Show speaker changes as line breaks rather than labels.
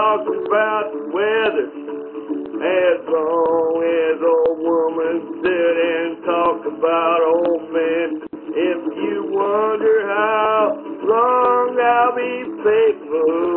talk about the weather as long as old woman sit and talk about old men. If you wonder how long I'll be faithful